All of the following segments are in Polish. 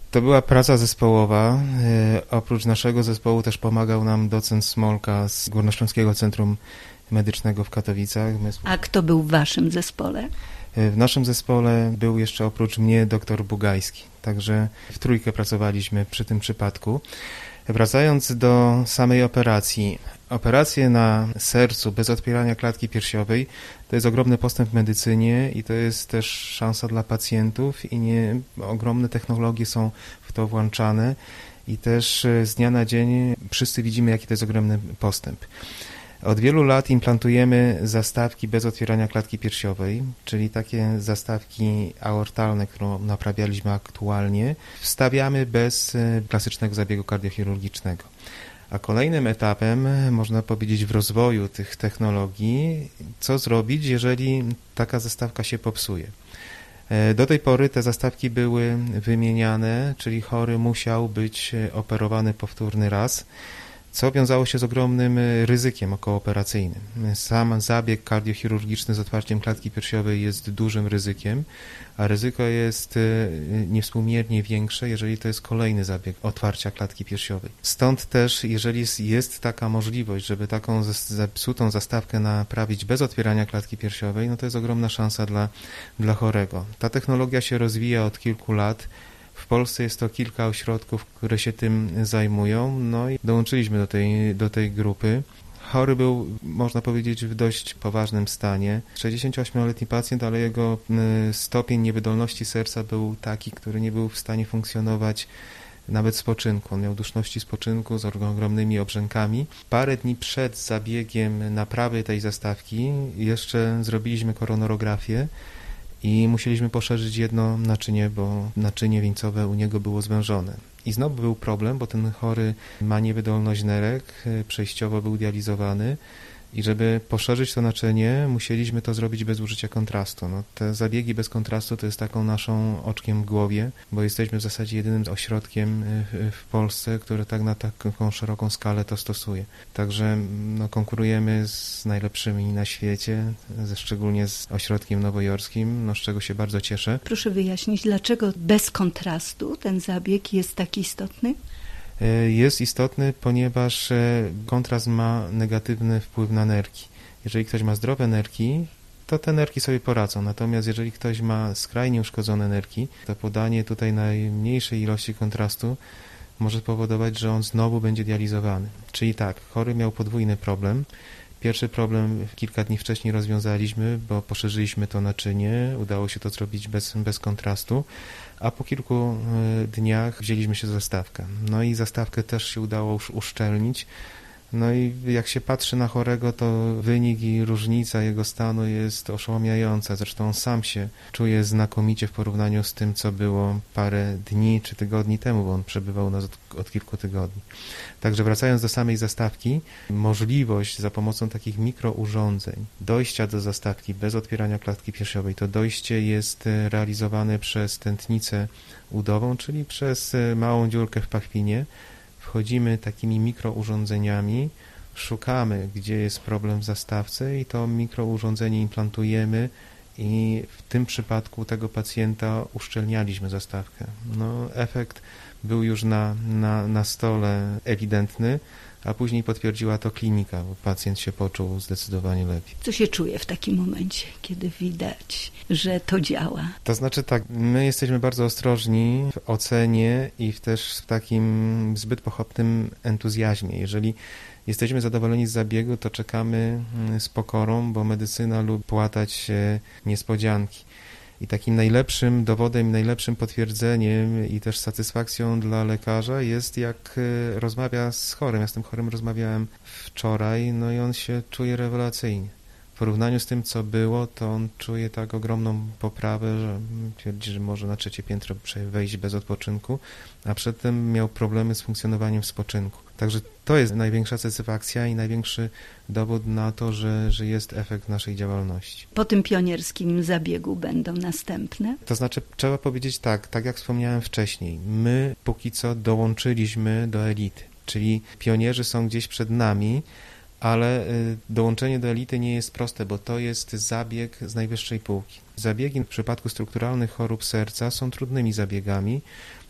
To była praca zespołowa. Oprócz naszego zespołu też pomagał nam docent Smolka z Górnośląskiego Centrum Medycznego w Katowicach. A kto był w waszym zespole? W naszym zespole był jeszcze oprócz mnie dr Bugajski, także w trójkę pracowaliśmy przy tym przypadku. Wracając do samej operacji. Operacje na sercu bez otwierania klatki piersiowej to jest ogromny postęp w medycynie i to jest też szansa dla pacjentów i ogromne technologie są w to włączane i też z dnia na dzień wszyscy widzimy, jaki to jest ogromny postęp. Od wielu lat implantujemy zastawki bez otwierania klatki piersiowej, czyli takie zastawki aortalne, którą naprawialiśmy aktualnie, wstawiamy bez klasycznego zabiegu kardiochirurgicznego. A kolejnym etapem, można powiedzieć, w rozwoju tych technologii, co zrobić, jeżeli taka zastawka się popsuje. Do tej pory te zastawki były wymieniane, czyli chory musiał być operowany powtórny raz, co wiązało się z ogromnym ryzykiem okołooperacyjnym. Sam zabieg kardiochirurgiczny z otwarciem klatki piersiowej jest dużym ryzykiem, a ryzyko jest niewspółmiernie większe, jeżeli to jest kolejny zabieg otwarcia klatki piersiowej. Stąd też, jeżeli jest taka możliwość, żeby taką zepsutą zastawkę naprawić bez otwierania klatki piersiowej, no to jest ogromna szansa dla chorego. Ta technologia się rozwija od kilku lat. W Polsce jest to kilka ośrodków, które się tym zajmują, no i dołączyliśmy do tej grupy. Chory był, można powiedzieć, w dość poważnym stanie. 68-letni pacjent, ale jego stopień niewydolności serca był taki, który nie był w stanie funkcjonować nawet z spoczynku. On miał duszności spoczynku z ogromnymi obrzękami. Parę dni przed zabiegiem naprawy tej zastawki jeszcze zrobiliśmy koronarografię i musieliśmy poszerzyć jedno naczynie, bo naczynie wieńcowe u niego było zwężone. I znowu był problem, bo ten chory ma niewydolność nerek, przejściowo był dializowany i żeby poszerzyć to naczynie, musieliśmy to zrobić bez użycia kontrastu. No, te zabiegi bez kontrastu to jest taką naszą oczkiem w głowie, bo jesteśmy w zasadzie jedynym ośrodkiem w Polsce, który tak na taką szeroką skalę to stosuje. Także no, konkurujemy z najlepszymi na świecie, szczególnie z ośrodkiem nowojorskim, no, z czego się bardzo cieszę. Proszę wyjaśnić, dlaczego bez kontrastu ten zabieg jest taki istotny? Jest istotny, ponieważ kontrast ma negatywny wpływ na nerki. Jeżeli ktoś ma zdrowe nerki, to te nerki sobie poradzą. Natomiast jeżeli ktoś ma skrajnie uszkodzone nerki, to podanie tutaj najmniejszej ilości kontrastu może powodować, że on znowu będzie dializowany. Czyli tak, chory miał podwójny problem. Pierwszy problem kilka dni wcześniej rozwiązaliśmy, bo poszerzyliśmy to naczynie, udało się to zrobić bez kontrastu, a po kilku dniach wzięliśmy się za zastawkę. No i zastawkę też się udało już uszczelnić. No i jak się patrzy na chorego, to wynik i różnica jego stanu jest oszałamiająca. Zresztą on sam się czuje znakomicie w porównaniu z tym, co było parę dni czy tygodni temu, bo on przebywał u nas od kilku tygodni. Także wracając do samej zastawki, możliwość za pomocą takich mikrourządzeń dojścia do zastawki bez otwierania klatki piersiowej, to dojście jest realizowane przez tętnicę udową, czyli przez małą dziurkę w pachwinie. Wchodzimy takimi mikrourządzeniami, szukamy, gdzie jest problem w zastawce i to mikrourządzenie implantujemy i w tym przypadku tego pacjenta uszczelnialiśmy zastawkę. No, efekt był już na stole ewidentny, a później potwierdziła to klinika, bo pacjent się poczuł zdecydowanie lepiej. Co się czuje w takim momencie, kiedy widać, że to działa? To znaczy tak, my jesteśmy bardzo ostrożni w ocenie i też w takim zbyt pochopnym entuzjazmie. Jeżeli jesteśmy zadowoleni z zabiegu, to czekamy z pokorą, bo medycyna lubi płatać niespodzianki. I takim najlepszym dowodem, najlepszym potwierdzeniem i też satysfakcją dla lekarza jest, jak rozmawia z chorym. Ja z tym chorym rozmawiałem wczoraj, no i on się czuje rewelacyjnie. W porównaniu z tym, co było, to on czuje tak ogromną poprawę, że twierdzi, że może na 3. piętro wejść bez odpoczynku, a przedtem miał problemy z funkcjonowaniem w spoczynku. Także to jest największa satysfakcja i największy dowód na to, że jest efekt naszej działalności. Po tym pionierskim zabiegu będą następne? To znaczy, trzeba powiedzieć tak jak wspomniałem wcześniej, my póki co dołączyliśmy do elity, czyli pionierzy są gdzieś przed nami, ale dołączenie do elity nie jest proste, bo to jest zabieg z najwyższej półki. Zabiegi w przypadku strukturalnych chorób serca są trudnymi zabiegami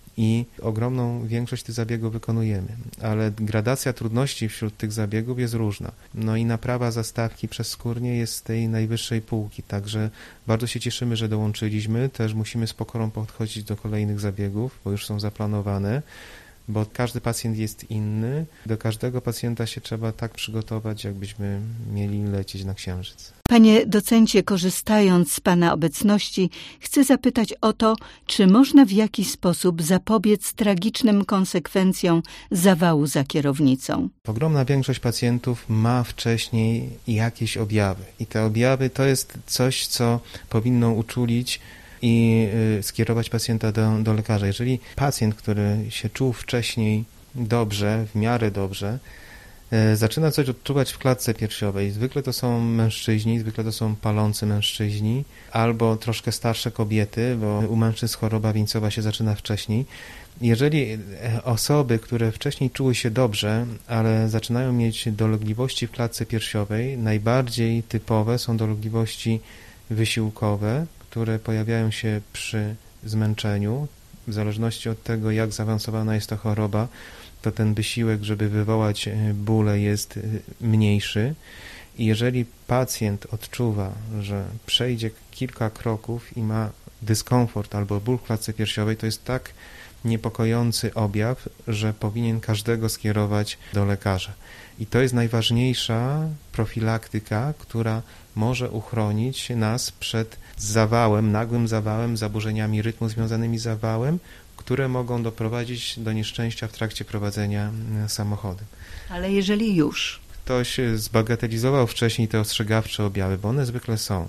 i ogromną większość tych zabiegów wykonujemy, ale gradacja trudności wśród tych zabiegów jest różna. No i naprawa zastawki przezskórnie jest z tej najwyższej półki, także bardzo się cieszymy, że dołączyliśmy. Też musimy z pokorą podchodzić do kolejnych zabiegów, bo już są zaplanowane, bo każdy pacjent jest inny. Do każdego pacjenta się trzeba tak przygotować, jakbyśmy mieli lecieć na Księżyc. Panie docencie, korzystając z Pana obecności, chcę zapytać o to, czy można w jakiś sposób zapobiec tragicznym konsekwencjom zawału za kierownicą. Ogromna większość pacjentów ma wcześniej jakieś objawy i te objawy to jest coś, co powinno uczulić i skierować pacjenta do lekarza. Jeżeli pacjent, który się czuł wcześniej dobrze, w miarę dobrze, zaczyna coś odczuwać w klatce piersiowej. Zwykle to są mężczyźni, zwykle to są palący mężczyźni albo troszkę starsze kobiety, bo u mężczyzn choroba wieńcowa się zaczyna wcześniej. Jeżeli osoby, które wcześniej czuły się dobrze, ale zaczynają mieć dolegliwości w klatce piersiowej, najbardziej typowe są dolegliwości wysiłkowe, które pojawiają się przy zmęczeniu. W zależności od tego, jak zaawansowana jest to choroba, to ten wysiłek, żeby wywołać bóle, jest mniejszy. I jeżeli pacjent odczuwa, że przejdzie kilka kroków i ma dyskomfort albo ból w klatce piersiowej, to jest tak niepokojący objaw, że powinien każdego skierować do lekarza. I to jest najważniejsza profilaktyka, która może uchronić nas przed zawałem, nagłym zawałem, zaburzeniami rytmu związanymi z zawałem, które mogą doprowadzić do nieszczęścia w trakcie prowadzenia samochodem. Ale jeżeli już Ktoś zbagatelizował wcześniej te ostrzegawcze objawy, bo one zwykle są,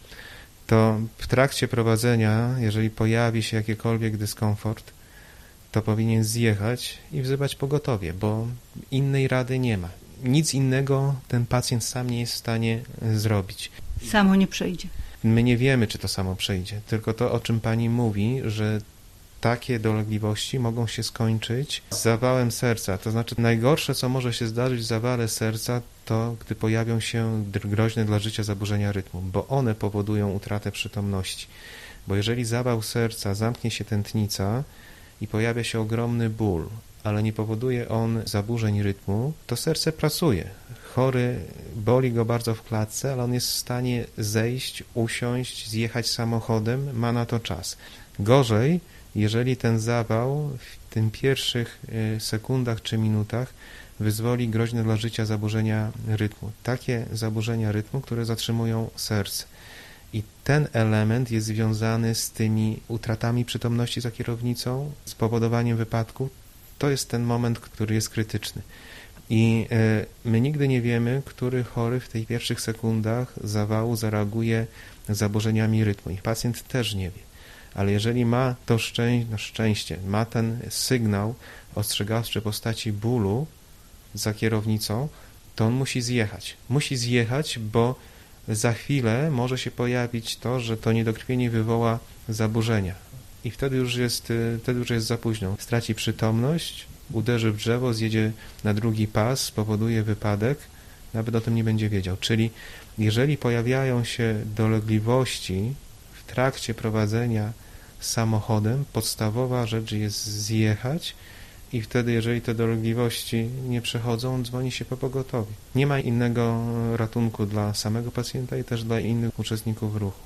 to w trakcie prowadzenia, jeżeli pojawi się jakikolwiek dyskomfort, to powinien zjechać i wzywać pogotowie, bo innej rady nie ma. Nic innego ten pacjent sam nie jest w stanie zrobić. samo nie przejdzie. My nie wiemy, czy to samo przejdzie, tylko to, o czym pani mówi, że takie dolegliwości mogą się skończyć z zawałem serca. To znaczy najgorsze, co może się zdarzyć w zawale serca, to gdy pojawią się groźne dla życia zaburzenia rytmu, bo one powodują utratę przytomności. Bo jeżeli zawał serca, zamknie się tętnica i pojawia się ogromny ból, ale nie powoduje on zaburzeń rytmu, to serce pracuje. Chory, boli go bardzo w klatce, ale on jest w stanie zejść, usiąść, zjechać samochodem, ma na to czas. Gorzej, jeżeli ten zawał w tym pierwszych sekundach czy minutach wyzwoli groźne dla życia zaburzenia rytmu. Takie zaburzenia rytmu, które zatrzymują serce. I ten element jest związany z tymi utratami przytomności za kierownicą, z powodowaniem wypadku. To jest ten moment, który jest krytyczny. I my nigdy nie wiemy, który chory w tych pierwszych sekundach zawału zareaguje zaburzeniami rytmu. I pacjent też nie wie. Ale jeżeli ma to szczęście, ma ten sygnał ostrzegawczy w postaci bólu za kierownicą, to on musi zjechać. Musi zjechać, bo za chwilę może się pojawić to, że to niedokrwienie wywoła zaburzenia. I wtedy już jest za późno. Straci przytomność, uderzy w drzewo, zjedzie na drugi pas, spowoduje wypadek, nawet o tym nie będzie wiedział. Czyli jeżeli pojawiają się dolegliwości w trakcie prowadzenia samochodem, podstawowa rzecz jest zjechać i wtedy, jeżeli te dolegliwości nie przechodzą, dzwoni się po pogotowie. Nie ma innego ratunku dla samego pacjenta i też dla innych uczestników ruchu.